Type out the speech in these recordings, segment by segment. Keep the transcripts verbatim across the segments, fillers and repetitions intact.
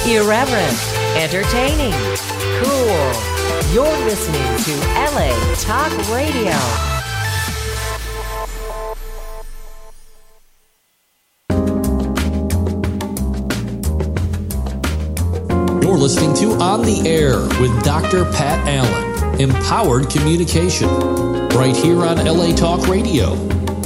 Irreverent, entertaining, cool. You're listening to L A Talk Radio. You're listening to On the Air with Doctor Pat Allen. Empowered communication. Right here on L A Talk Radio.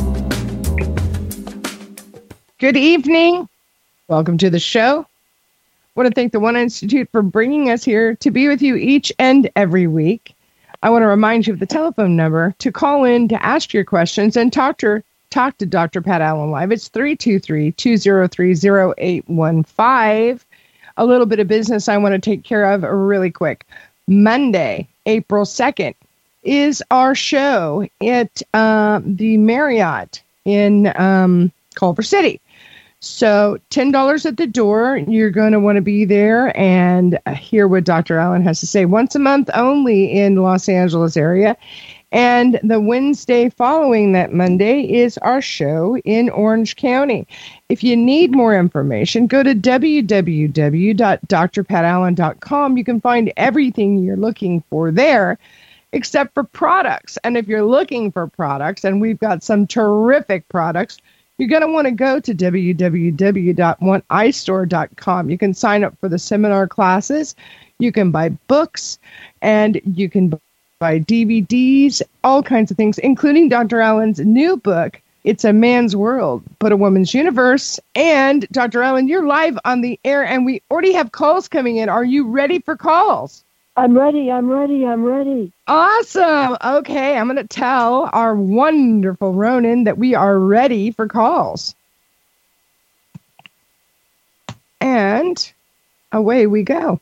Good evening. Welcome to the show. I want to thank the One Institute for bringing us here to be with you each and every week. I want to remind you of the telephone number to call in to ask your questions and talk to talk to Doctor Pat Allen live. It's three two three, two zero three, zero eight one five. A little bit of business I want to take care of really quick. Monday, April second, is our show at uh, the Marriott in um, Culver City. So ten dollars at the door. You're going to want to be there and hear what Doctor Allen has to say. Once a month only in Los Angeles area. And the Wednesday following that Monday is our show in Orange County. If you need more information, go to w w w dot d r pat allen dot com. You can find everything you're looking for there, except for products. And if you're looking for products, and we've got some terrific products, you're going to want to go to w w w dot one i store dot com. You can sign up for the seminar classes. You can buy books, and you can buy D V Ds, all kinds of things, including Doctor Allen's new book, It's a Man's World, but a Woman's Universe. And Doctor Allen, you're live on the air, and we already have calls coming in. Are you ready for calls? I'm ready, I'm ready, I'm ready. Awesome. Okay, I'm going to tell our wonderful Ronan that we are ready for calls. And away we go.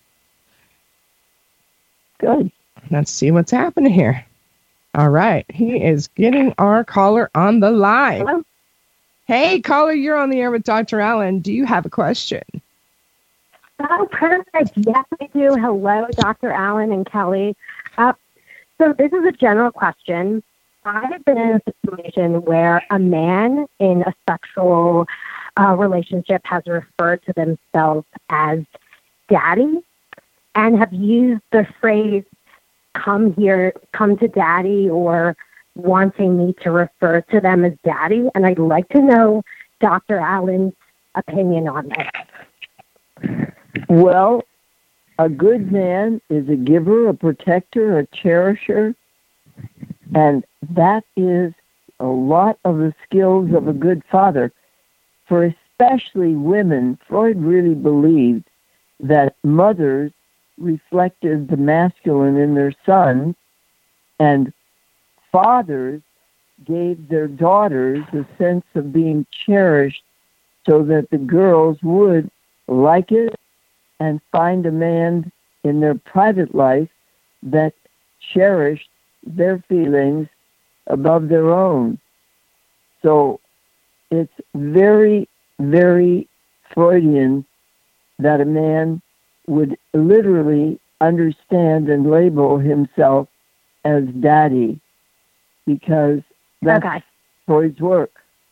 Good. Let's see what's happening here. All right, he is getting our caller on the line. Hello? Hey, caller, you're on the air with Doctor Allen. Do you have a question? Oh, perfect. Yes, I do. Hello, Doctor Allen and Kelly. Uh, so this is a general question. I have been in a situation where a man in a sexual uh, relationship has referred to themselves as daddy and have used the phrase, come here, come to daddy, or wanting me to refer to them as daddy. And I'd like to know Doctor Allen's opinion on this. Well, a good man is a giver, a protector, a cherisher, and that is a lot of the skills of a good father. For especially women, Freud really believed that mothers reflected the masculine in their sons, and fathers gave their daughters a sense of being cherished so that the girls would like it and find a man in their private life that cherished their feelings above their own. So it's very, very Freudian that a man would literally understand and label himself as daddy, because that's okay. Freud's work.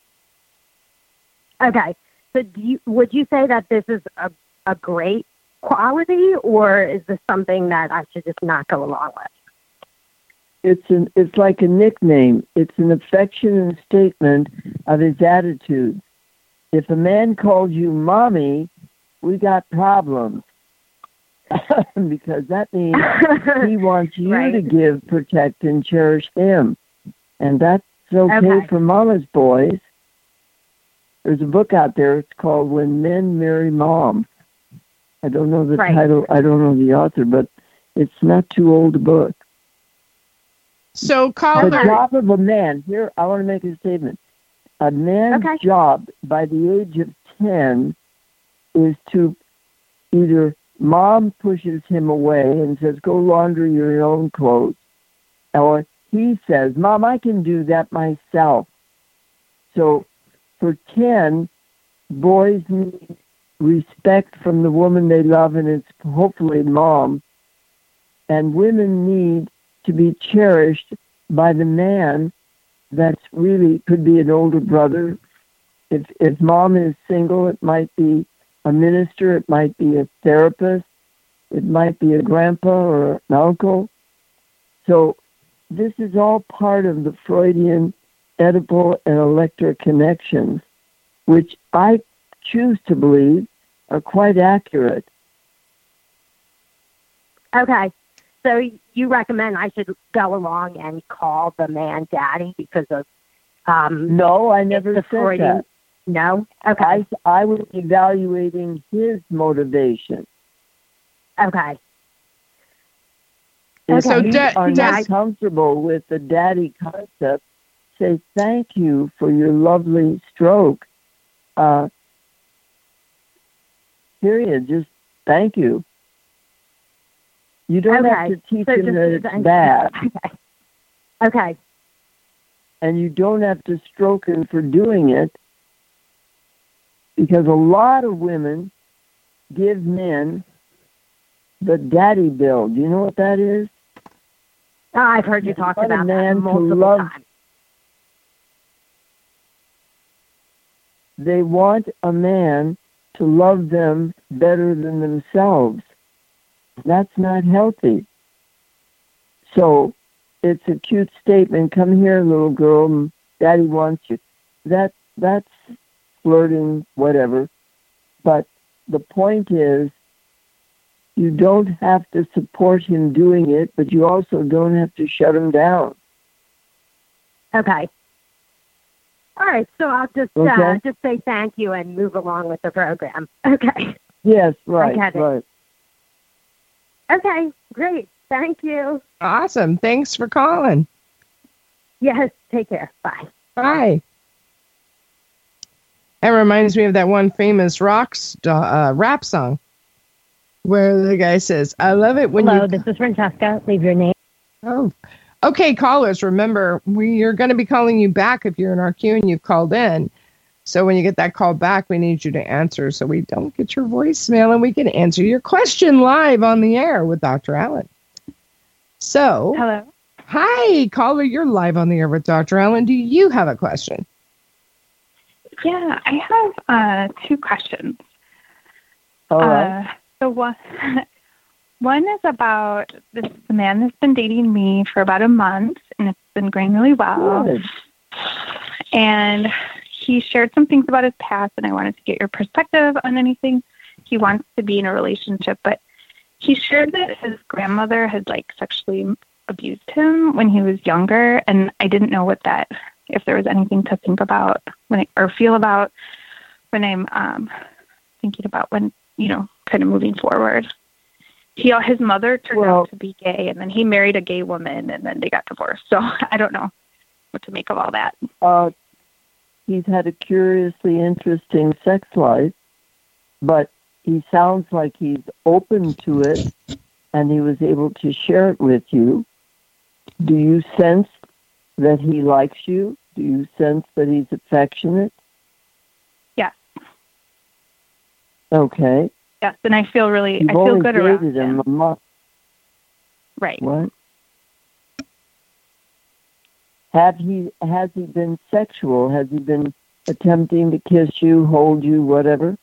Okay. So do you, would you say that this is a, a great quality, or is this something that I should just not go along with? It's an it's like a nickname. It's an affectionate statement of his attitude. If a man calls you mommy, we got problems. Because that means he wants you right. to give, protect, and cherish him. And that's okay, okay for mama's boys. There's a book out there, it's called When Men Marry Mom. I don't know the right. title, I don't know the author, but it's not too old a book. So, caller, the job of a man, here, I want to make a statement. A man's okay. job by the age of ten is to either mom pushes him away and says, go launder your own clothes, or he says, Mom, I can do that myself. So for ten, boys need respect from the woman they love, and it's hopefully mom. And women need to be cherished by the man that's really, could be an older brother. If if mom is single, it might be a minister, it might be a therapist, it might be a grandpa or an uncle. So this is all part of the Freudian Oedipal and Electra connections, which I choose to believe are quite accurate. Okay. So you recommend I should go along and call the man daddy because of um No, I never the said Freudian. that. No? Okay. I, I was evaluating his motivation. Okay. If So you da- are does- not comfortable with the daddy concept, say thank you for your lovely stroke. Uh, period. Just thank you. You don't Okay. have to teach So him just- that it's bad, Okay. Okay. and you don't have to stroke him for doing it, because a lot of women give men the daddy bill. Do you know what that is? Oh, I've heard you talk Want a about man that to multiple love- times. They want a man to love them better than themselves. That's not healthy. So it's a cute statement. Come here, little girl. Daddy wants you. That that's flirting, whatever. But the point is, you don't have to support him doing it, but you also don't have to shut him down. Okay. All right. So I'll just uh, Okay. just say thank you and move along with the program. Okay. Yes, right, get it. right. Okay. Great. Thank you. Awesome. Thanks for calling. Yes. Take care. Bye. Bye. That reminds me of that one famous rock st- uh, rap song where the guy says, I love it when Hello, you... this is Francesca. Leave your name. Oh, okay, callers, remember, we are going to be calling you back if you're in our queue and you've called in. So when you get that call back, we need you to answer so we don't get your voicemail and we can answer your question live on the air with Doctor Allen. So, Hello. hi, caller, you're live on the air with Doctor Allen. Do you have a question? Yeah, I have uh, two questions. All right. Uh, so one, one is about this the man has been dating me for about a month, and it's been going really well. Good. And he shared some things about his past, and I wanted to get your perspective on anything. He wants to be in a relationship, but he shared that his grandmother had like sexually abused him when he was younger, and I didn't know what that, if there was anything to think about when I, or feel about when I'm um, thinking about when, you know, kind of moving forward. He, his mother turned Well- out to be gay, and then he married a gay woman, and then they got divorced. So I don't know what to make of all that. Uh, he's had a curiously interesting sex life, but he sounds like he's open to it, and he was able to share it with you. Do you sense that he likes you? Do you sense that he's affectionate? Yes. Okay. Yes, and I feel really, You've I feel only good around dated him him. a month. Right. What? Have he, has he been sexual? Has he been attempting to kiss you, hold you, whatever?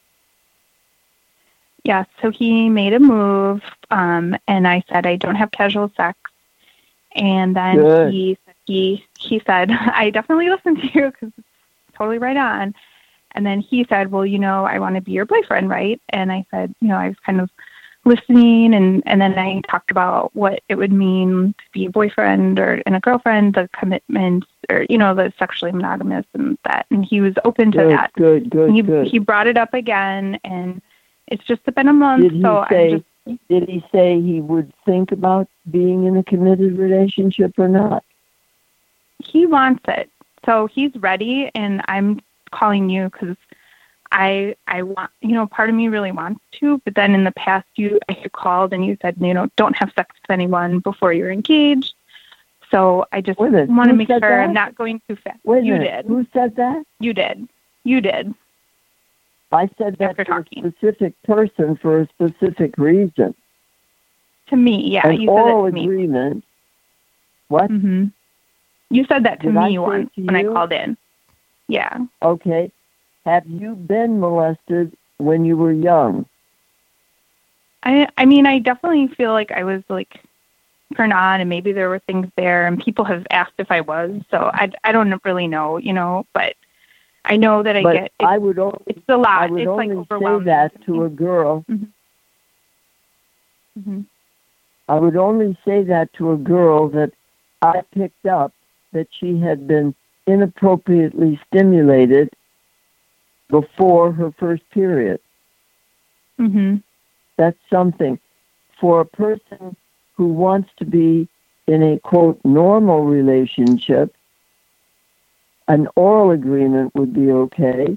Yes, so he made a move, um, and I said, I don't have casual sex. And then Good. he he he said, I definitely listened to you because it's totally right on. And then he said, well, you know, I want to be your boyfriend, right? And I said, you know, I was kind of listening, and, and then I talked about what it would mean to be a boyfriend or and a girlfriend, the commitment, or, you know, the sexually monogamous and that. And he was open to Good, that. good, good, he, good. he brought it up again, and it's just been a month, Did he so say, I'm just... did he say he would think about being in a committed relationship or not? He wants it. So he's ready, and I'm calling you because I I want, you know, part of me really wants to, but then in the past you I had called and you said, you know, don't have sex with anyone before you're engaged. So I just Wait a minute, want to who make said sure that? I'm not going too fast. Wait a you minute, did. who said that? You did. You did. I said that After to a talking. specific person for a specific reason. To me, yeah. An you said oral it to me. agreement. What? hmm You said that to Did I me say once to when I you? called in. Yeah. Okay. Have you been molested when you were young? I I mean, I definitely feel like I was like turned on, and maybe there were things there, and people have asked if I was. So I, I don't really know, you know, but I know that I but get. It, I would only, it's a lot. I would it's only like overwhelming. say that to, to a girl. Mm-hmm. Mm-hmm. I would only say that to a girl that I picked up that she had been inappropriately stimulated before her first period. Mm-hmm. That's something. For a person who wants to be in a, quote, normal relationship, an oral agreement would be okay.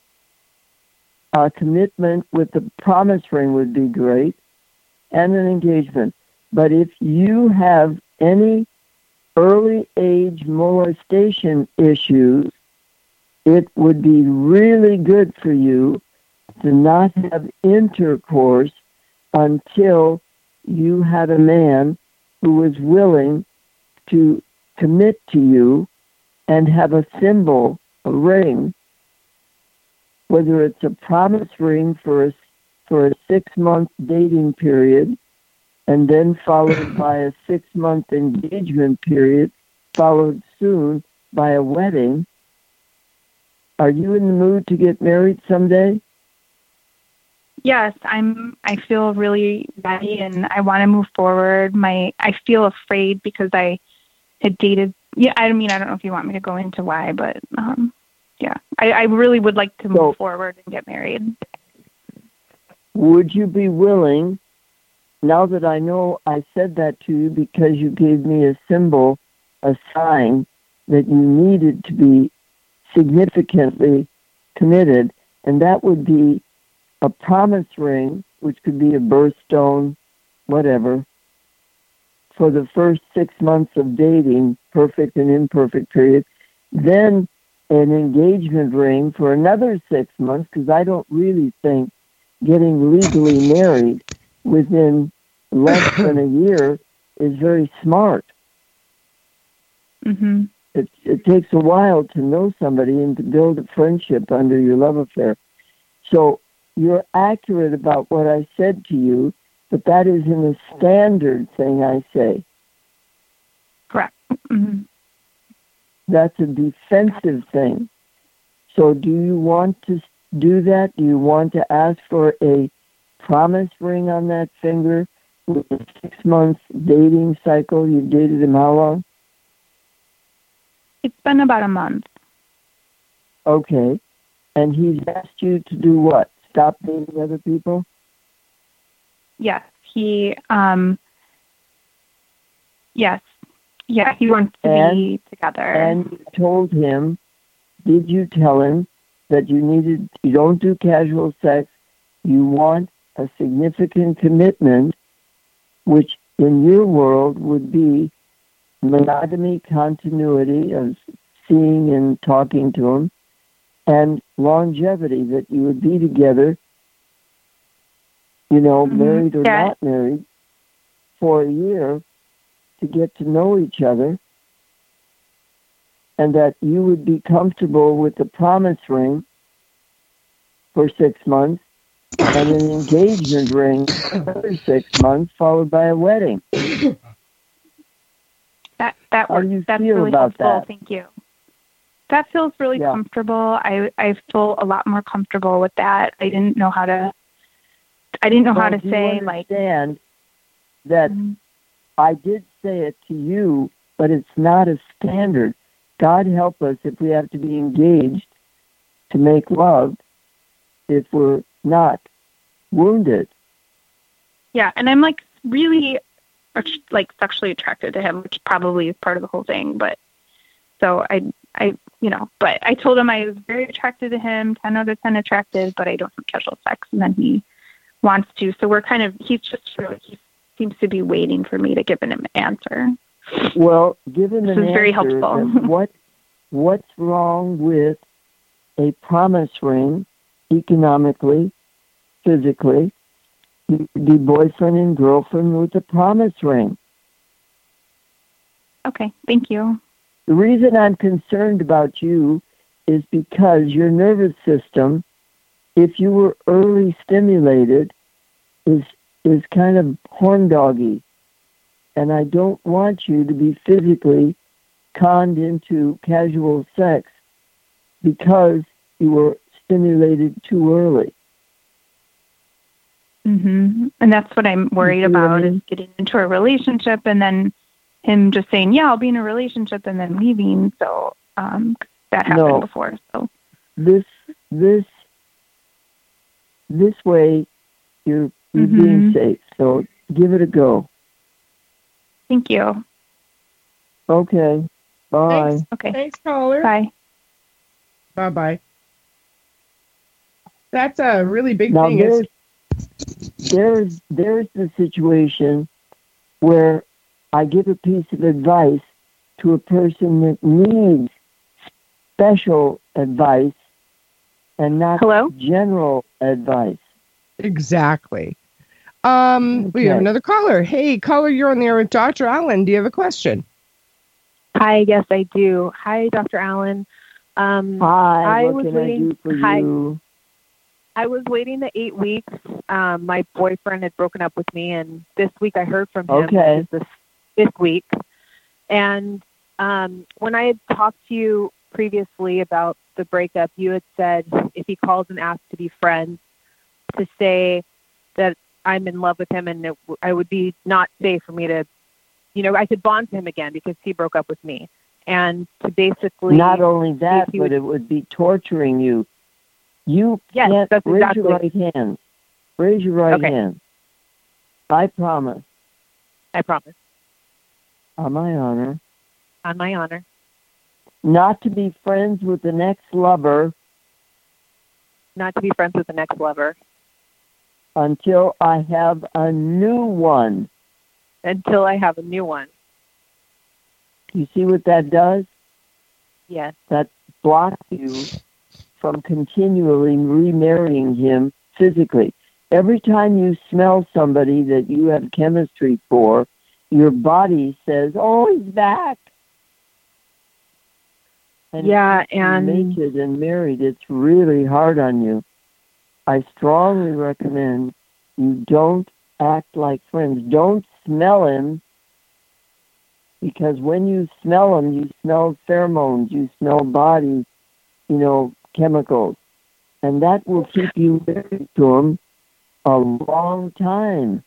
A commitment with the promise ring would be great, and an engagement. But if you have any early age molestation issues, it would be really good for you to not have intercourse until you had a man who was willing to commit to you and have a symbol, a ring, whether it's a promise ring for a, for a six-month dating period and then followed by a six-month engagement period, followed soon by a wedding. Are you in the mood to get married someday? Yes, I'm. I feel really ready, and I want to move forward. My, I feel afraid because I had dated. Yeah, I mean, I don't know if you want me to go into why, but um, yeah, I, I really would like to move so, forward and get married. Would you be willing? Now that I know I said that to you because you gave me a symbol, a sign that you needed to be significantly committed, and that would be a promise ring, which could be a birthstone, whatever, for the first six months of dating, perfect and imperfect period, then an engagement ring for another six months, because I don't really think getting legally married within less than a year is very smart. Mm-hmm. It, it takes a while to know somebody and to build a friendship under your love affair. So you're accurate about what I said to you, but that isn't a standard thing I say. Correct. Mm-hmm. That's a defensive thing. So do you want to do that? Do you want to ask for a promise ring on that finger with a six-month dating cycle? You dated him how long? It's been about a month. Okay. And he's asked you to do what? Stop dating other people? Yes. He, um, yes. Yeah, he wants to and, be together. And you told him, did you tell him that you needed, you don't do casual sex, you want a significant commitment, which in your world would be monogamy, continuity of seeing and talking to him, and longevity, that you would be together, you know, mm-hmm. married or yeah. not married, for a year to get to know each other, and that you would be comfortable with the promise ring for six months and an engagement ring for another six months, followed by a wedding. That that How works. do you That's feel really about helpful. that? Thank you. That feels really yeah. comfortable. I I feel a lot more comfortable with that. I didn't know how to. I didn't know well, how to do say you like. Understand that mm-hmm. I did say it to you, but it's not a standard. God help us if we have to be engaged to make love if we're not wounded. Yeah, and I'm like really like sexually attracted to him, which probably is part of the whole thing. But so I, I, you know, but I told him I was very attracted to him, ten out of ten attracted, but I don't have casual sex. And then he wants to. So we're kind of, he's just really, he seems to be waiting for me to give him an answer. Well, given this an is very answer, helpful. what, what's wrong with a promise ring economically, physically? You could be boyfriend and girlfriend with a promise ring. Okay, thank you. The reason I'm concerned about you is because your nervous system if you were early stimulated, is is kind of horn doggy. And I don't want you to be physically conned into casual sex because you were stimulated too early. Mm-hmm. And that's what I'm worried You see what I about mean? is getting into a relationship and then him just saying, yeah, I'll be in a relationship and then leaving. So um, that happened No. before. So This this this way you're you're Mhm. being safe. So give it a go. thank you. Okay. Bye. Thanks. Okay. Thanks, caller. Bye. Bye bye. That's a really big Now thing. there's Is there's there's the situation where I give a piece of advice to a person that needs special advice and not Hello? general advice. exactly. Um, we have Okay. another caller. Hey, caller, you're on the air with Doctor Allen. Do you have a question? Hi, yes, I do. Hi, Doctor Allen. Um, Hi, I what was can waiting- I do for hi. you? I was waiting the eight weeks. Um, my boyfriend had broken up with me, and this week I heard from him. Okay. Which is this fifth week. And um, when I had talked to you previously about the breakup, you had said if he calls and asks to be friends, to say that I'm in love with him, and it, I would be not safe for me to, you know, I could bond to him again because he broke up with me. And to basically Not only that, he but would- it would be torturing you. You Yes, can't that's raise exactly- your right hand. Raise your right Okay. hand. I promise, I promise, on my honor, on my honor, not to be friends with the next lover not to be friends with the next lover until I have a new one. until I have a new one. You see what that does? Yes. That blocks you from continually remarrying him physically. Every time you smell somebody that you have chemistry for, your body says, "Oh, he's back." And Yeah, if you're and naked and married, it's really hard on you. I strongly recommend you don't act like friends. Don't smell him, because when you smell him, you smell pheromones, you smell body, you know, chemicals. And that will keep you married to him a long time.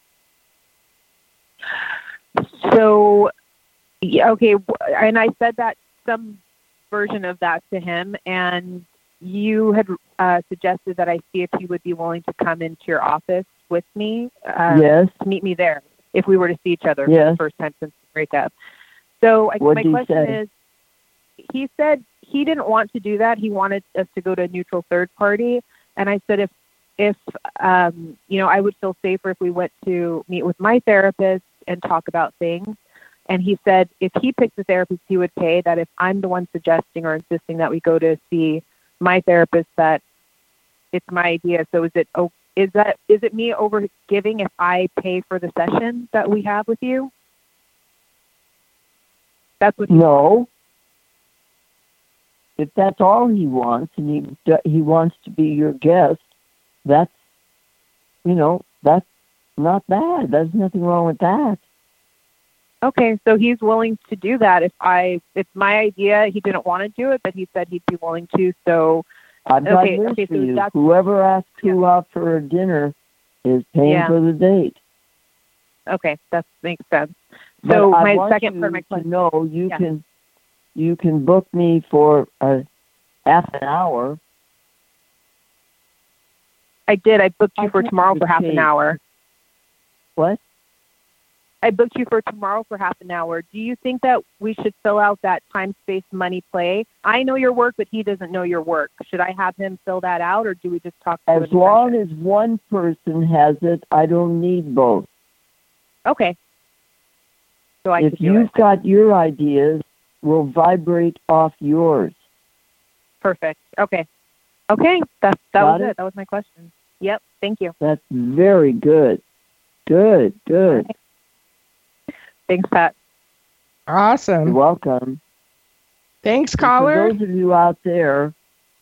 so, yeah, okay, w- and I said that some version of that to him, and you had uh, suggested that I see if he would be willing to come into your office with me, uh, Yes, to meet me there if we were to see each other for Yes. the first time since the breakup. So I, What'd my he question say? is, he said he didn't want to do that. He wanted us to go to a neutral third party. And I said if, if um, you know, I would feel safer if we went to meet with my therapist and talk about things. And he said if he picked a therapist, he would pay, that if I'm the one suggesting or insisting that we go to see my therapist, that it's my idea. So is it, oh, is that, is it me over giving if I pay for the session that we have with you? That's what he no. If that's all he wants, and he d- he wants to be your guest, that's, you know, that's not bad. There's nothing wrong with that. Okay, so he's willing to do that. If I, it's my idea. He didn't want to do it, but he said he'd be willing to. So I've got Okay, news okay, for so you. that's- Whoever asks who out for a dinner is paying Yeah. for the date. okay, that makes sense. But So I my want second you part of my to question. know you Yeah. can you can book me for a half an hour. I did. I booked you I for can't tomorrow for half an repeat. hour. What? I booked you for tomorrow for half an hour. Do you think that we should fill out that time, space, money, play? I know your work, but he doesn't know your work. Should I have him fill that out, or do we just talk to As him? long as one person has it, I don't need both. Okay. So I if could do you've it. got your ideas, we'll vibrate off yours. Perfect. Okay. Okay. That that Got was it? it. That was my question. Yep. Thank you. That's very good. Good, good. Thanks, Pat. You're Awesome. welcome. Thanks, And caller. For those of you out there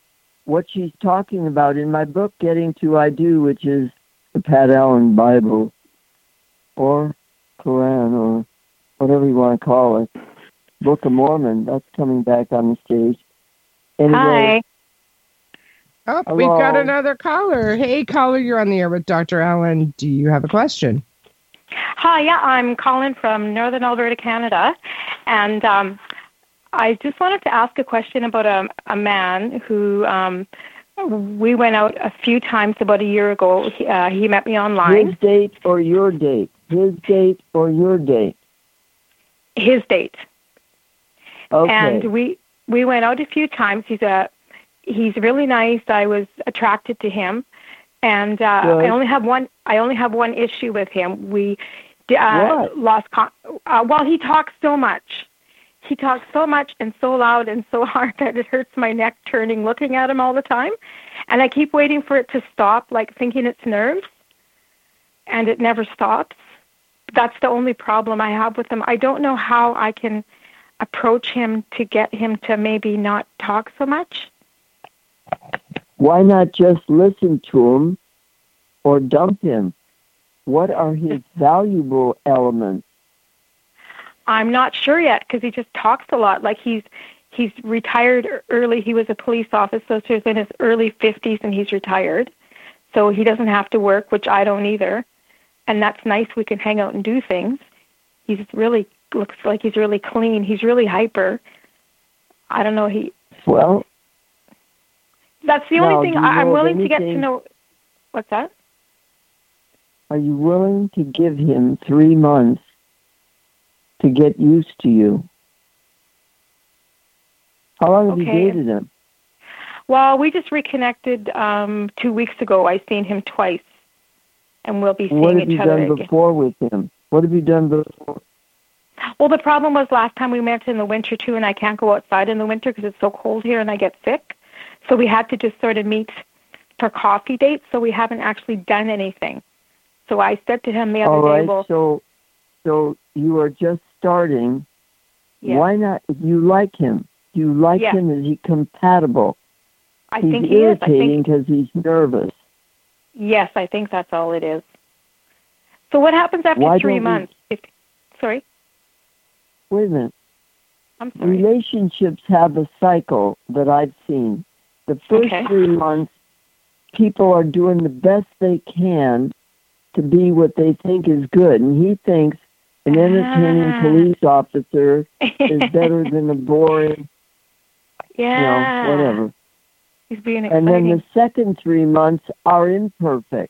what she's talking about in my book, Getting to I Do, which is the Pat Allen Bible or Quran or whatever you want to call it, Book of Mormon, that's coming back on the stage. Anyway, Hi. Oh, Hello. we've got another caller. Hey, caller, you're on the air with Doctor Allen. Do you have a question? Hi, yeah, I'm calling from Northern Alberta, Canada, and um, I just wanted to ask a question about a, a man who um, we went out a few times about a year ago. He, uh, he met me online. His date or your date? His date or your date? His date. Okay. And we we went out a few times. He's a he's really nice. I was attracted to him, and uh, Good. I only have one. I only have one issue with him. We uh, What? lost. Con- uh, well, he talks so much. He talks so much and so loud and so hard that it hurts my neck turning looking at him all the time, and I keep waiting for it to stop, like thinking it's nerves, and it never stops. That's the only problem I have with him. I don't know how I can approach him to get him to maybe not talk so much. Why not just listen to him or dump him? What are his valuable elements? I'm not sure yet because he just talks a lot. Like he's he's retired early. He was a police officer, so he's in his early fifties and he's retired. So he doesn't have to work, which I don't either. And that's nice. We can hang out and do things. He's really looks like he's really clean. He's really hyper. I don't know. He Well, that's the now, only thing do you I, I'm know of willing to get to anything- know. What's that? are you willing to give him three months to get used to you? How long have Okay. you dated him? Well, we just reconnected um, two weeks ago. I seen him twice, and we'll be seeing What have each you other done again. before with him? What have you done before? Well, the problem was last time we met in the winter too, and I can't go outside in the winter because it's so cold here and I get sick. So we had to just sort of meet for coffee dates. So we haven't actually done anything. So I said to him the other All day, right, well, so so you are just starting. yeah, Why not? You like him. You like Yeah. him. Is he compatible? I he's think he is. I irritating think because he's nervous. yes, I think that's all it is. So what happens after Why three don't we- months? If, sorry, Wait a minute. I'm sorry. Relationships have a cycle that I've seen. The first Okay. three months, people are doing the best they can to be what they think is good. And he thinks an entertaining Ah. police officer is better than a boring, yeah, you know, whatever. He's being And exciting. then the second three months are imperfect.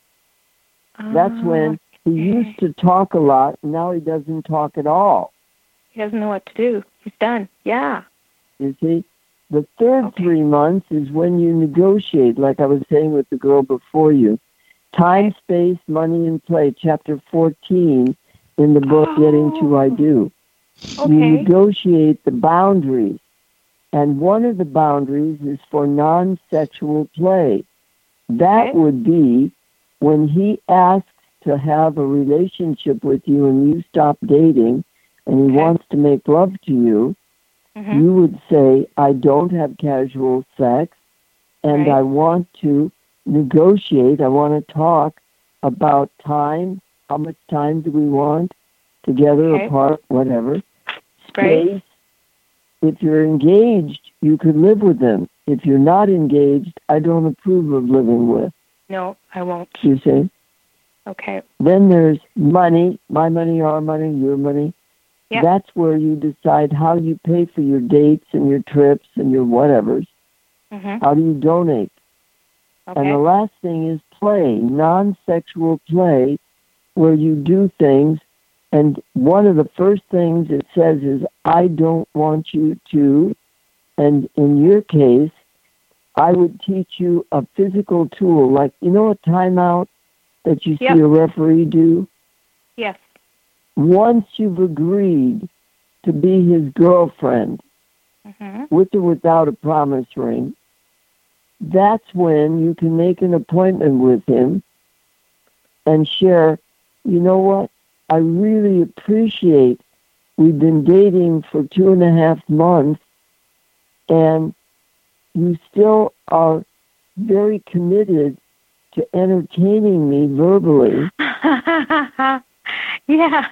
That's Oh, when he okay. used to talk a lot, and now he doesn't talk at all. He doesn't know what to do. He's done. Yeah. You see? The third Okay. three months is when you negotiate, like I was saying with the girl before you. Time, Okay. space, money, and play, chapter fourteen in the book Getting to I Do. You Okay. negotiate the boundaries. And one of the boundaries is for non-sexual play. That Okay. would be when he asks to have a relationship with you and you stop dating and he Okay. wants to make love to you, Mhm. you would say, I don't have casual sex and Right. I want to negotiate, I want to talk about time, how much time do we want, together, Okay. apart, whatever. Right. Space. If you're engaged, you could live with them. If you're not engaged, I don't approve of living with, No, I won't. you see. Okay. Then there's money, my money, our money, your money. Yep. That's where you decide how you pay for your dates and your trips and your whatevers. Mhm. How do you donate? And the Okay. last thing is play, non-sexual play, where you do things. And one of the first things it says is, I don't want you to, and in your case, I would teach you a physical tool, like, you know, a timeout that you Yep. see a referee do? Yes. Once you've agreed to be his girlfriend, Mhm. with or without a promise ring, that's when you can make an appointment with him and share, you know what, I really appreciate we've been dating for two and a half months and you still are very committed to entertaining me verbally. Yeah.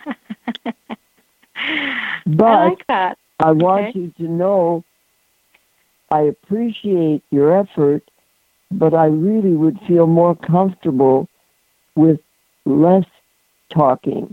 But I like that. I want Okay. you to know I appreciate your effort, but I really would feel more comfortable with less talking.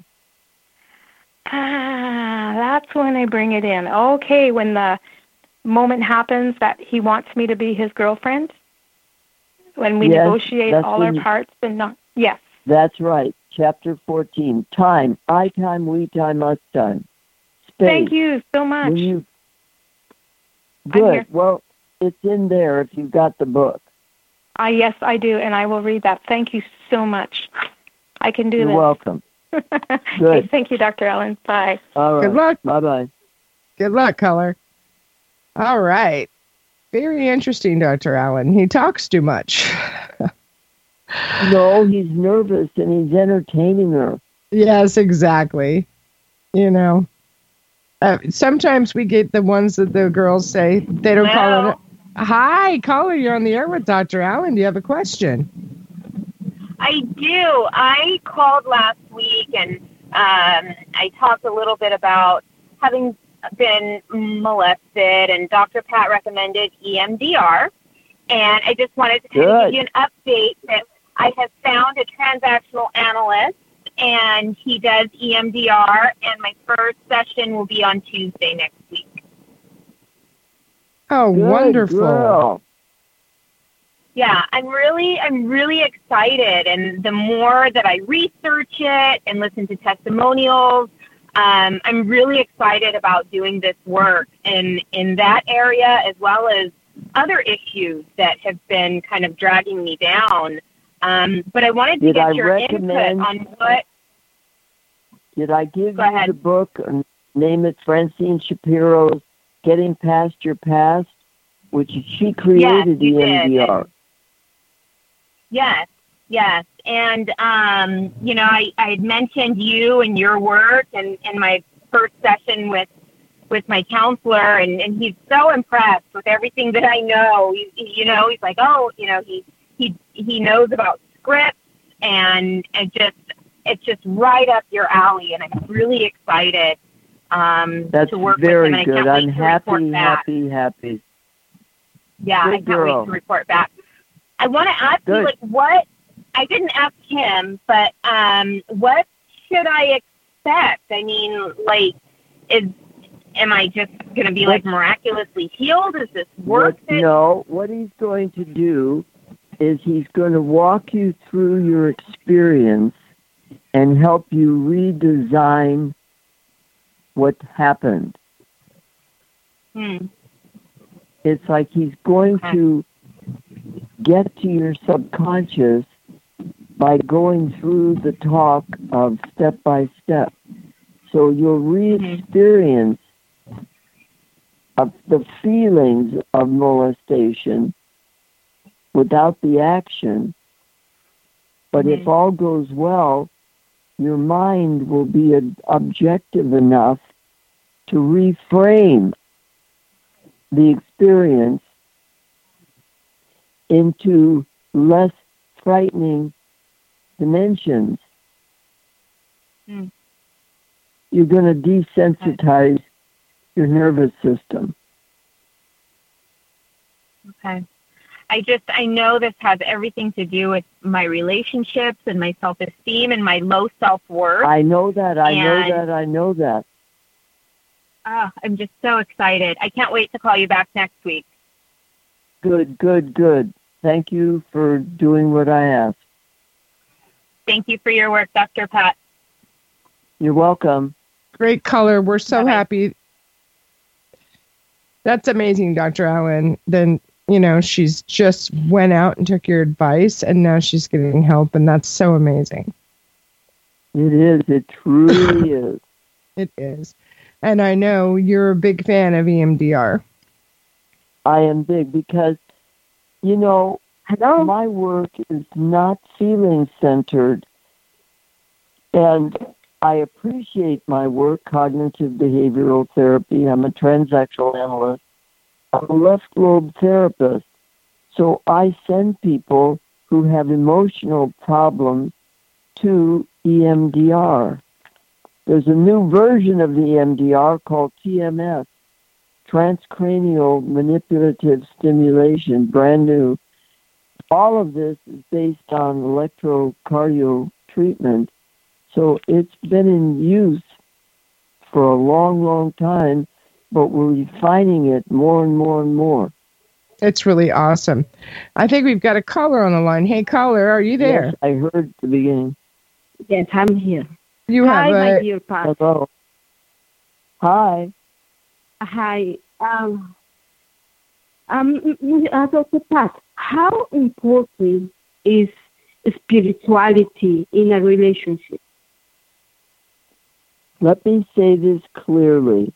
Ah, that's when I bring it in. Okay, when the moment happens that he wants me to be his girlfriend, when we Yes, negotiate that's all when our you- parts and not, yes. That's right. Chapter fourteen. Time. I time, we time, us time. Space. Thank you so much. When you... I'm Good. here. Well, it's in there if you've got the book. Ah, yes, I do, and I will read that. Thank you so much. I can do You're this. welcome. Okay, Good. thank you, Doctor Allen. Bye. All right. Good luck. Bye-bye. Good luck, Color. All right. Very interesting, Doctor Allen. He talks too much. No, he's nervous and he's entertaining her. Yes, exactly. You know, uh, sometimes we get the ones that the girls say they don't call it. Hi, caller, you're on the air with Doctor Allen. Do you have a question? I do. I called last week and um, I talked a little bit about having been molested, and Doctor Pat recommended E M D R. And I just wanted to kind Good. of give you an update that I have found a transactional analyst, and he does E M D R, and my first session will be on Tuesday next week. Oh, Good wonderful. girl. Yeah, I'm really, I'm really excited. And the more that I research it and listen to testimonials, um, I'm really excited about doing this work in, in that area, as well as other issues that have been kind of dragging me down. Um, but I wanted to Did get I your recommend- input on what. Did I give Go you ahead. the book? uh, Name it Francine Shapiro's Getting Past Your Past, which she created you E M D R. did. Yes, yes. And, um, you know, I, I had mentioned you and your work and, and my first session with with my counselor, and, and he's so impressed with everything that I know. He, he- you know, he's like, oh, you know, he he he knows about scripts, and it just it's just right up your alley, and I'm really excited um, That's to work very with him. And I good. can't wait I'm to report happy, back. happy, happy. Yeah, I Good can't girl. wait to report back. I want to ask Good. you, like, what, I didn't ask him, but um, what should I expect? I mean, like, is, am I just going to be, like, miraculously healed? Is this worth What, it? no, what he's going to do is he's going to walk you through your experience and help you redesign what happened. Hmm. It's like he's going Okay. to get to your subconscious by going through the talk of step by step. So you'll re-experience of the feelings of molestation without the action. But if Mhm. all goes well, your mind will be ob- objective enough to reframe the experience into less frightening dimensions. Hmm. You're going to desensitize your nervous system. Okay. I just, I know this has everything to do with my relationships and my self-esteem and my low self-worth. I know that, I know And- that, I know that. Oh, I'm just so excited. I can't wait to call you back next week. Good, good, good. Thank you for doing what I asked. Thank you for your work, Doctor Pat. You're welcome. Great color. We're so Bye-bye. happy. That's amazing, Doctor Allen. Then, you know, she's just went out and took your advice, and now she's getting help, and that's so amazing. It is, it truly is. It is. And I know you're a big fan of E M D R. I am big because, you know, Hello? my work is not feeling centered. And I appreciate my work, cognitive behavioral therapy. I'm a transactional analyst. I'm a left lobe therapist, so I send people who have emotional problems to E M D R. There's a new version of the E M D R called T M S, Transcranial Manipulative Stimulation, brand new. All of this is based on electrocardio treatment, so it's been in use for a long, long time, but we're refining it more and more and more. It's really awesome. I think we've got a caller on the line. Hey, caller, are you there? Yes, I heard at the beginning. Yes, I'm here. You Hi, have a... my dear Pat. Hello. Hi. Hi. Um, um, uh, Doctor Pat, how important is spirituality in a relationship? Let me say this clearly.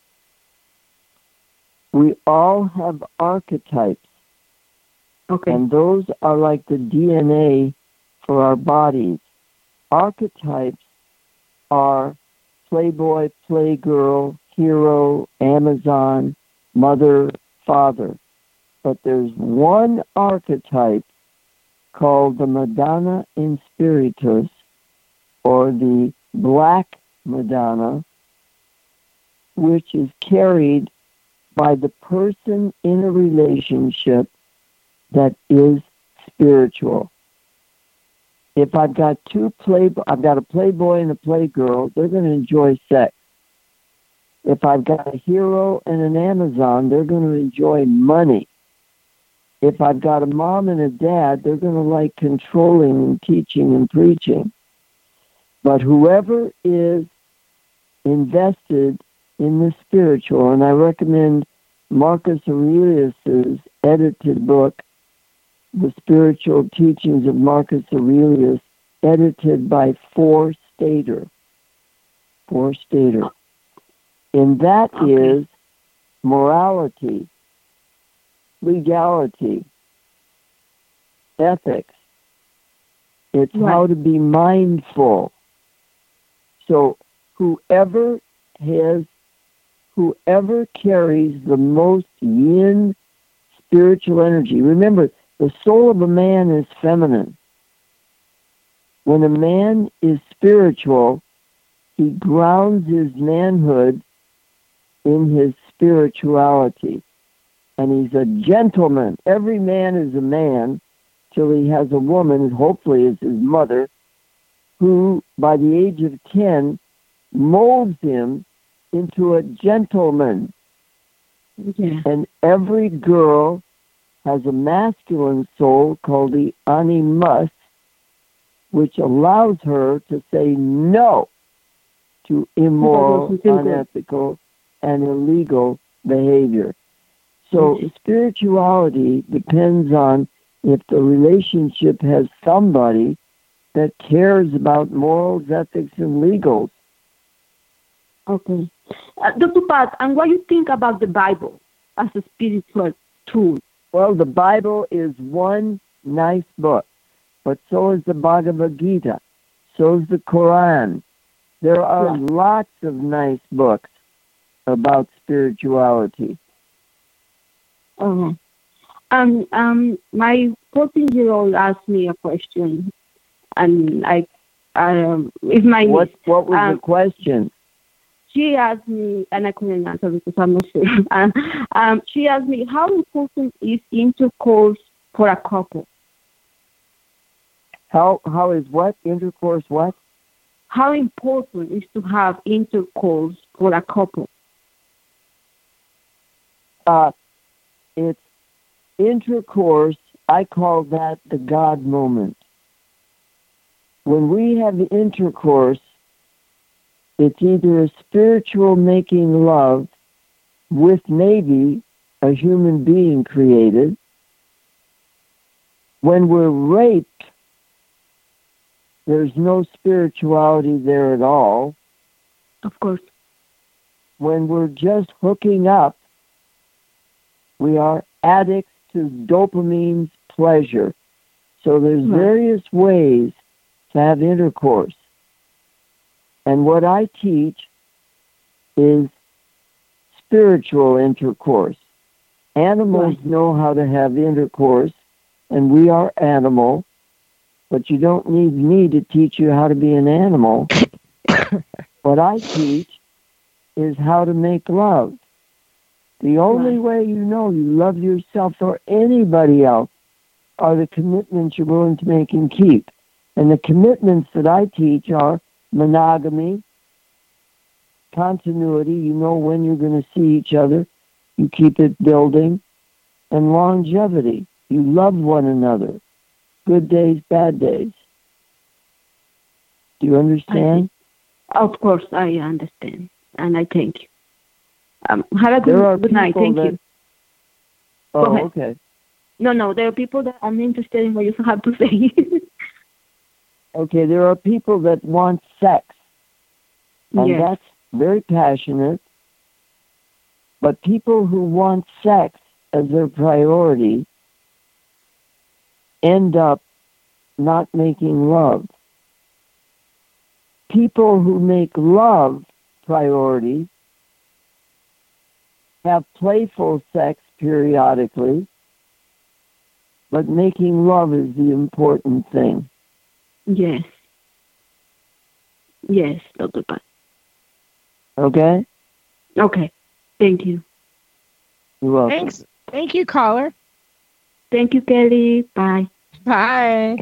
We all have archetypes. Okay. And those are like the D N A for our bodies. Archetypes are playboy, playgirl, hero, Amazon, mother, father. But there's one archetype called the Madonna in Spiritus, or the Black Madonna, which is carried by the person in a relationship that is spiritual. If I've got two play, I've got a playboy and a playgirl, they're going to enjoy sex. If I've got a hero and an Amazon, they're going to enjoy money. If I've got a mom and a dad, they're going to like controlling and teaching and preaching. But whoever is invested in the spiritual, and I recommend Marcus Aurelius's edited book, The Spiritual Teachings of Marcus Aurelius, edited by Four Stater. Four Stater. And that okay. is morality, legality, ethics. It's right. how to be mindful. So whoever has, whoever carries the most yin spiritual energy, remember, the soul of a man is feminine. When a man is spiritual, he grounds his manhood in his spirituality. And he's a gentleman. Every man is a man till he has a woman, hopefully is his mother, who by the age of ten molds him into a gentleman. Yeah. And every girl has a masculine soul called the animus, which allows her to say no to immoral, unethical, and illegal behavior. So mm-hmm. spirituality depends on if the relationship has somebody that cares about morals, ethics, and legals. Okay. Uh, Doctor Pat, and what do you think about the Bible as a spiritual tool? Well, the Bible is one nice book, but so is the Bhagavad Gita, so is the Quran. There are yeah. lots of nice books about spirituality. Okay. Um, um, my fourteen-year-old asked me a question, and I, um, if my what what was um, the question? She asked me, and I couldn't answer because I'm not sure. um, um, she asked me, how important is intercourse for a couple? How how is what intercourse? What? How important is to have intercourse for a couple? Uh, it's intercourse. I call that the God moment. When we have intercourse, it's either a spiritual making love with maybe a human being created. When we're raped, there's no spirituality there at all. Of course. When we're just hooking up, we are addicts to dopamine's pleasure. So there's right. various ways to have intercourse. And what I teach is spiritual intercourse. Animals Right. know how to have intercourse, and we are animal, but you don't need me to teach you how to be an animal. What I teach is how to make love. The only Right. way you know you love yourself or anybody else are the commitments you're willing to make and keep. And the commitments that I teach are monogamy, continuity, you know when you're going to see each other, you keep it building, and longevity, you love one another, good days, bad days. Do you understand? Of course, I understand, and I thank you. Um, have a good, There are good night. people Thank that- you. Oh, ahead. okay. No, no, there are people that I'm interested in what you have to say. Okay, there are people that want sex, and Yes. that's very passionate. But people who want sex as their priority end up not making love. People who make love priority have playful sex periodically, but making love is the important thing. Yes. Yes, Doctor Pat. Okay? Okay. Thank you. You're welcome. Thanks. Thank you, caller. Thank you, Kelly. Bye. Bye.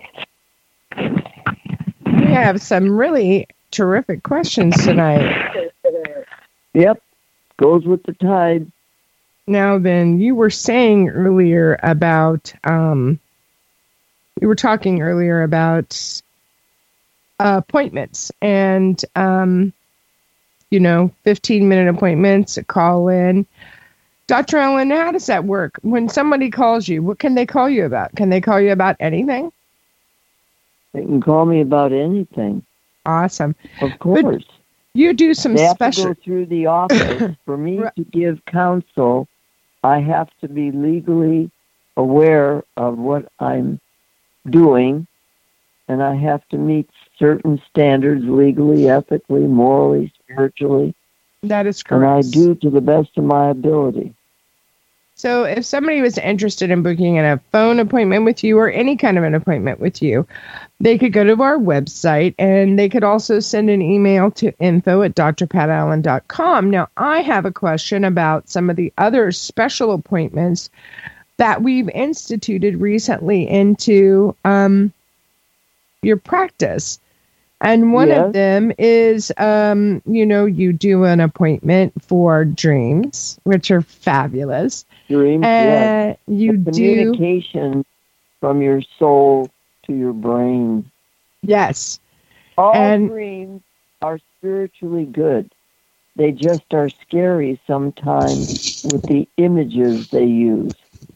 We have some really terrific questions tonight. Yep. Goes with the tide. Now then, you were saying earlier about, um, you were talking earlier about uh, appointments and, um, you know, fifteen-minute appointments, a call in. Doctor Allen, how does that work? When somebody calls you, what can they call you about? Can they call you about anything? They can call me about anything. Awesome. Of course. You do some They have special... to go through the office. For me Right. to give counsel, I have to be legally aware of what I'm doing, and I have to meet certain standards legally, ethically, morally, spiritually, That is and I correct. do to the best of my ability. So if somebody was interested in booking a phone appointment with you or any kind of an appointment with you, they could go to our website, and they could also send an email to info at d r pat allen dot com. Now, I have a question about some of the other special appointments that we've instituted recently into um, your practice. And one Yes. of them is, um, you know, you do an appointment for dreams, which are fabulous. Dreams, yes. Uh, you The do, communication from your soul to your brain. yes. All And- dreams are spiritually good. They just are scary sometimes with the images they use.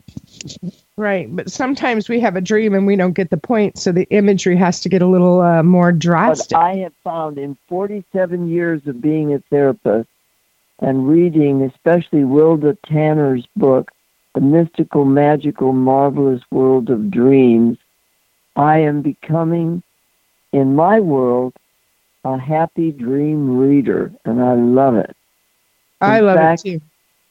Right, but sometimes we have a dream and we don't get the point, so the imagery has to get a little uh, more But drastic. I have found in forty-seven years of being a therapist and reading, especially Wilda Tanner's book, The Mystical, Magical, Marvelous World of Dreams, I am becoming, in my world, a happy dream reader, and I love it. I in love fact- it too.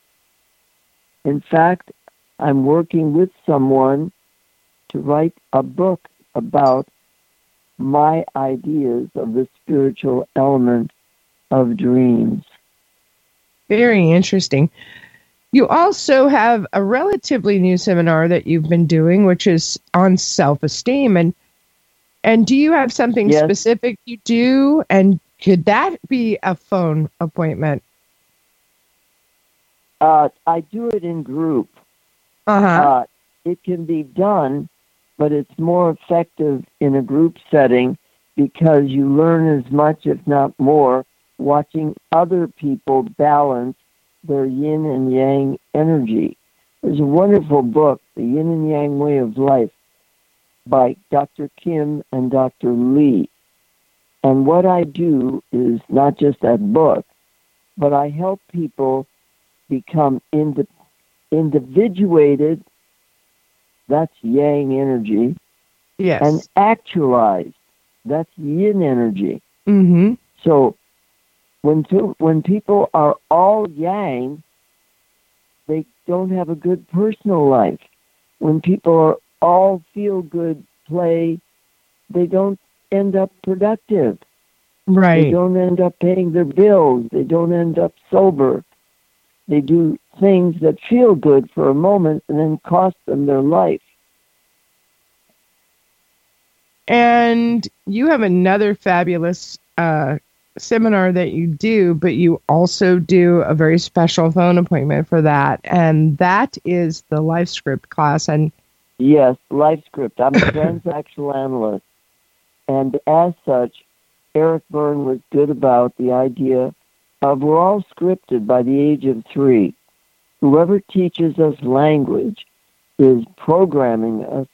In fact, I'm working with someone to write a book about my ideas of the spiritual element of dreams. Very interesting. You also have a relatively new seminar that you've been doing, which is on self-esteem. And and do you have something Yes. specific you do? And could that be a phone appointment? Uh, I do it in group. Uh-huh. Uh, it can be done, but it's more effective in a group setting because you learn as much, if not more, watching other people balance their yin and yang energy. There's a wonderful book, The Yin and Yang Way of Life, by Doctor Kim and Doctor Lee. And what I do is not just that book, but I help people become indi- individuated, that's yang energy, Yes. and actualized, that's yin energy. Mm-hmm. So when to, when people are all yang, they don't have a good personal life. When people are all feel good play, they don't end up productive. Right. They don't end up paying their bills. They don't end up sober. They do things that feel good for a moment and then cost them their life. And you have another fabulous uh, seminar that you do, but you also do a very special phone appointment for that. And that is the Life Script class. And yes, Life Script. I'm a transactional analyst. And as such, Eric Byrne was good about the idea of we're all scripted by the age of three. Whoever teaches us language is programming us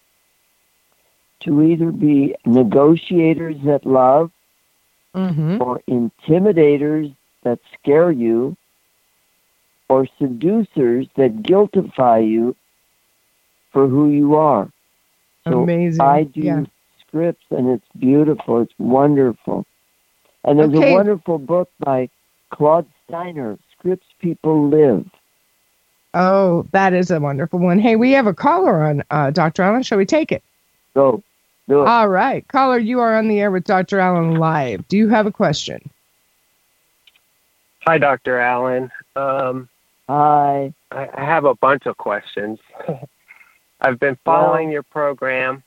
to either be negotiators that love mm-hmm. or intimidators that scare you or seducers that guiltify you for who you are. So Amazing. I do yeah. scripts, and it's beautiful. It's wonderful. And there's Okay. a wonderful book by Claude Steiner, Scripts People Live. Oh, that is a wonderful one. Hey, we have a caller on, uh, Doctor Allen. Shall we take it? Go. Do it. All right. Caller, you are on the air with Doctor Allen live. Do you have a question? Hi, Doctor Allen. Um, Hi. I, I have a bunch of questions. I've been following Well, your program,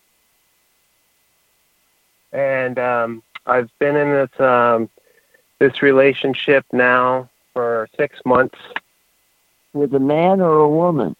and um, I've been in this um, this relationship now for six months. with a man or a woman?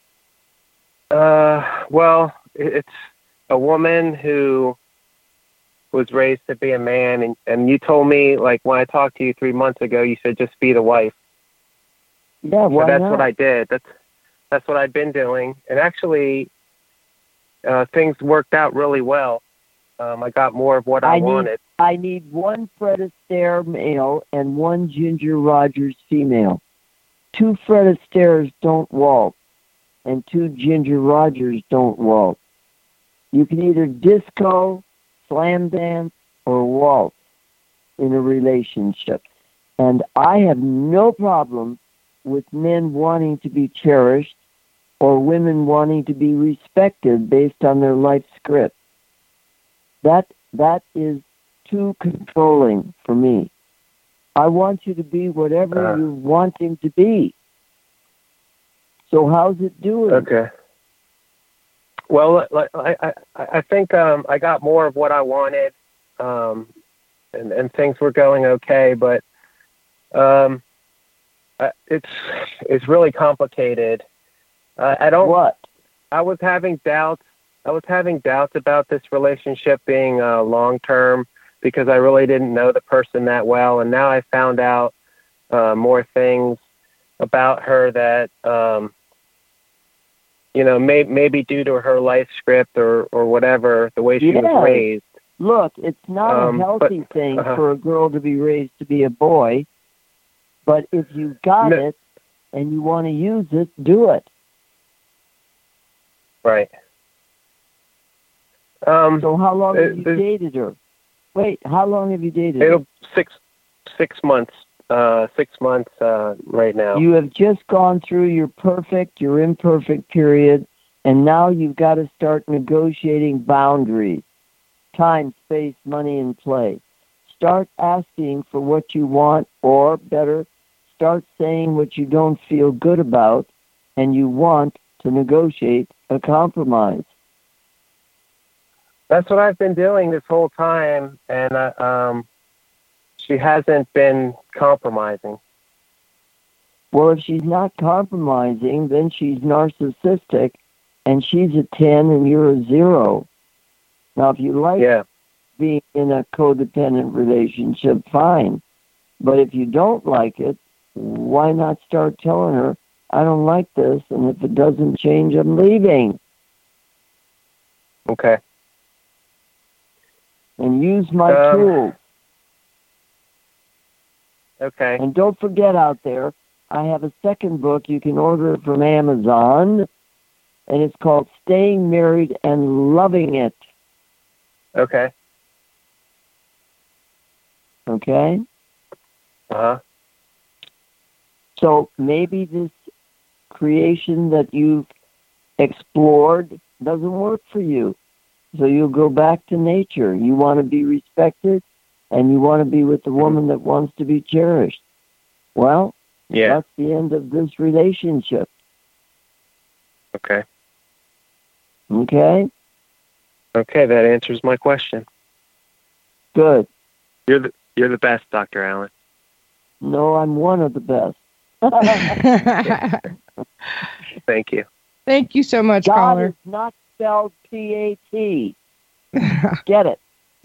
Uh, well, it- it's a woman who was raised to be a man, and, and you told me, like, when I talked to you three months ago, you said just be the wife. Yeah, why so that's not? what I did. That's that's what I've been doing, and actually, uh, things worked out really well. Um, I got more of what I, I need, wanted. I need one Fred Astaire male and one Ginger Rogers female. Two Fred Astaire's don't waltz, and two Ginger Rogers don't waltz. You can either disco, slam dance, or waltz in a relationship. And I have no problem with men wanting to be cherished or women wanting to be respected based on their life script. That that is too controlling for me. I want you to be whatever Uh. you're wanting to be. So how's it doing? Okay. Well, like, I, I, I think um, I got more of what I wanted, um, and, and things were going okay, but um, I- it's it's really complicated. Uh, I don't. What? I was having doubts. I was having doubts about this relationship being uh, long term because I really didn't know the person that well, and now I found out uh, more things about her that. Um, You know, may, maybe due to her life script or, or whatever, the way she Yes. was raised. Look, it's not Um, a healthy but- thing uh-huh. for a girl to be raised to be a boy, but if you got No. it and you want to use it, do it. Right. Um, So how long it- have you there's- dated her? Wait, how long have you dated it'll her? six six months. Uh, six months uh, right now. You have just gone through your perfect, your imperfect period, and now you've got to start negotiating boundaries. Time, space, money, and play. Start asking for what you want, or better, start saying what you don't feel good about, and you want to negotiate a compromise. That's what I've been doing this whole time, and uh, um, she hasn't been compromising. Well, if she's not compromising, then she's narcissistic, and she's a ten and you're a zero. Now, if you like Yeah. being in a codependent relationship, fine. But if you don't like it, why not start telling her, I don't like this, and if it doesn't change, I'm leaving. Okay. And use my Um, tools. Okay. And don't forget out there, I have a second book. You can order it from Amazon, and it's called Staying Married and Loving It. Okay. Okay? Uh huh. So maybe this creation that you've explored doesn't work for you. So you'll go back to nature. You want to be respected, and you want to be with the woman that wants to be cherished. Well, Yeah. that's the end of this relationship. Okay. Okay? Okay, that answers my question. Good. You're the you're the best, Doctor Allen. No, I'm one of the best. Thank you. Thank you so much, God caller. is not spelled P A T. Get it.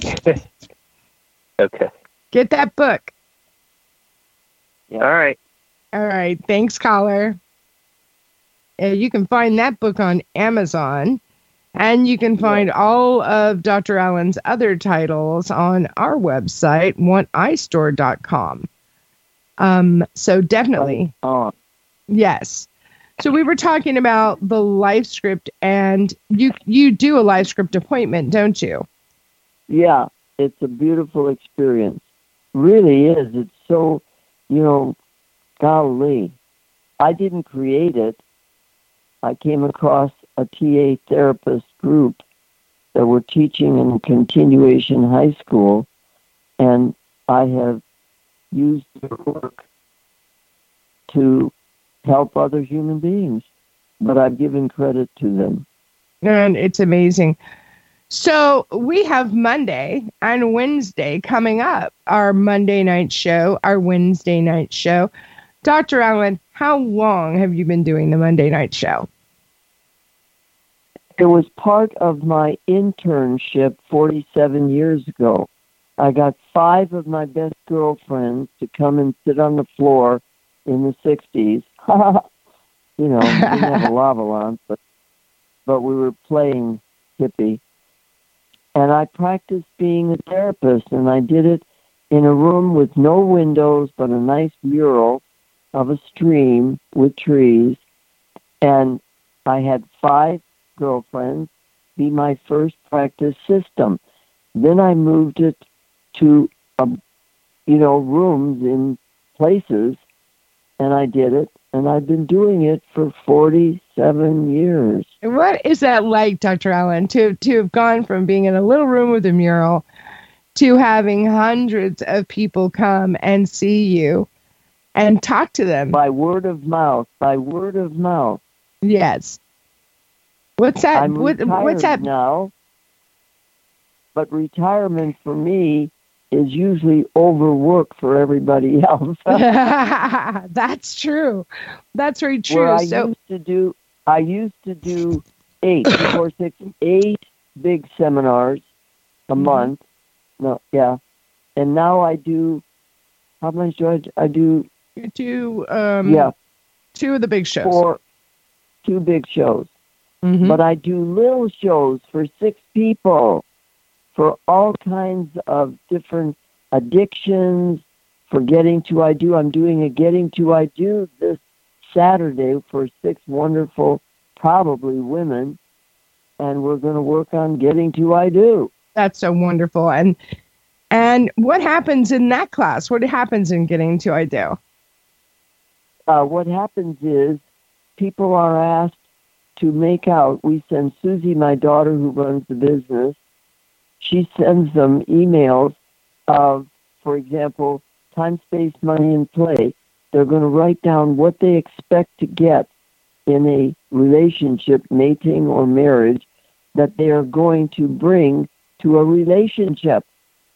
Okay. Get that book. All right. All right. Thanks, caller. Uh, you can find that book on Amazon, and you can find all of Doctor Allen's other titles on our website, want i store dot com. Um, so definitely, Oh, yes. So we were talking about the life script, and you you do a life script appointment, don't you? yeah, it's a beautiful experience. Really is. It's so, you know, golly. I didn't create it. I came across a T A therapist group that were teaching in continuation high school, and I have used their work to help other human beings, but I've given credit to them. And it's amazing. So we have Monday and Wednesday coming up. Our Monday night show, our Wednesday night show. Doctor Allen, how long have you been doing the Monday night show? It was part of my internship forty-seven years ago. I got five of my best girlfriends to come and sit on the floor in the sixties. You know, we didn't have a lava lamp, but, but we were playing hippie. And I practiced being a therapist, and I did it in a room with no windows but a nice mural of a stream with trees. And I had five girlfriends be my first practice system. Then I moved it to, um, you know, rooms in places, and I did it, and I've been doing it for forty-seven years. What is that like, Doctor Allen, to, to have gone from being in a little room with a mural to having hundreds of people come and see you and talk to them? By word of mouth, by word of mouth. Yes. What's that? I'm What, retired what's that? now, but retirement for me is usually overwork for everybody else. That's true. That's very true. Where I so used to do, I used to do eight, four, six, eight big seminars a Mm-hmm. month. No, yeah, and now I do. How much do I? I do. you do um, Yeah, two of the big shows. four, two big shows. Mhm. But I do little shows for six people for all kinds of different addictions, for Getting to I Do. I'm doing a Getting to I Do this Saturday for six wonderful, probably women, and we're going to work on Getting to I Do. That's so wonderful. And and what happens in that class? What happens in Getting to I Do? Uh, what happens is people are asked to make out. We send Susie, my daughter, who runs the business, she sends them emails of, for example, time, space, money, and play. They're going to write down what they expect to get in a relationship, mating, or marriage that they are going to bring to a relationship.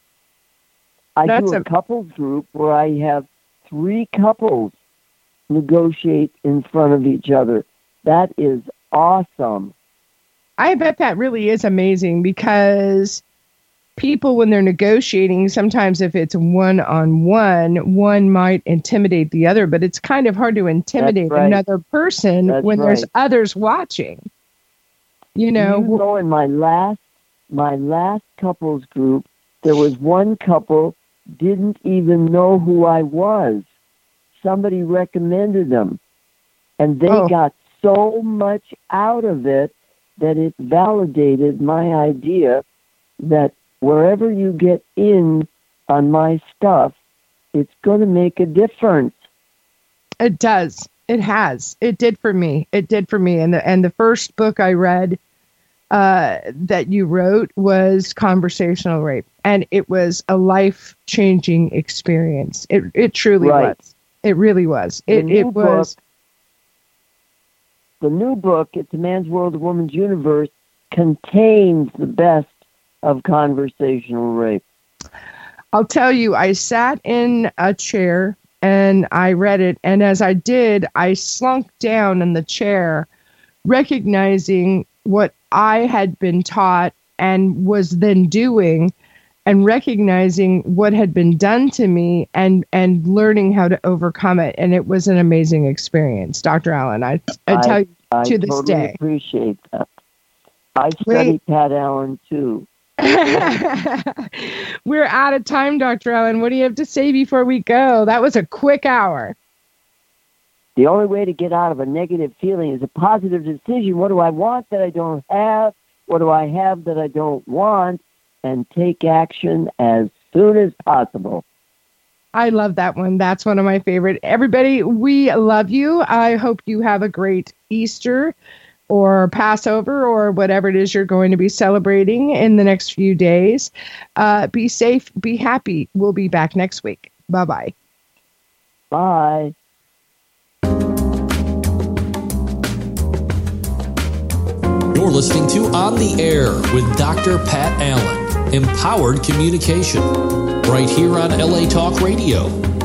I That's do a a- couples group where I have three couples negotiate in front of each other. That is awesome. I bet that really is amazing because people, when they're negotiating, sometimes if it's one on one, one might intimidate the other, but it's kind of hard to intimidate right. another person That's when there's right. others watching. You know, You know, in my last my last couples group, there was one couple didn't even know who I was. Somebody recommended them, and they Oh. got so much out of it that it validated my idea that wherever you get in on my stuff, it's going to make a difference. it does. It has. It did for me. It did for me. And the and the first book I read uh, that you wrote was Conversational Rape, and it was a life changing experience. It it truly right. was. It really was. It it was. Book, the new book, It's a Man's World, a Woman's Universe, contains the best of conversational rape. I'll tell you, I sat in a chair and I read it. And as I did, I slunk down in the chair, recognizing what I had been taught and was then doing, and recognizing what had been done to me and, and learning how to overcome it. And it was an amazing experience, Doctor Allen. I, I tell you I, to I this totally day. appreciate that. I study Wait. Pat Allen, too. We're out of time, Doctor Allen. What do you have to say before we go? That was a quick hour. The only way to get out of a negative feeling is a positive decision. What do I want that I don't have? What do I have that I don't want? And take action as soon as possible. I love that one. That's one of my favorite. Everybody, we love you. I hope you have a great Easter or Passover or whatever it is you're going to be celebrating in the next few days. Uh, be safe. Be happy. We'll be back next week. Bye-bye. Bye. You're listening to On the Air with Doctor Pat Allen. Empowered communication. Right here on L A Talk Radio.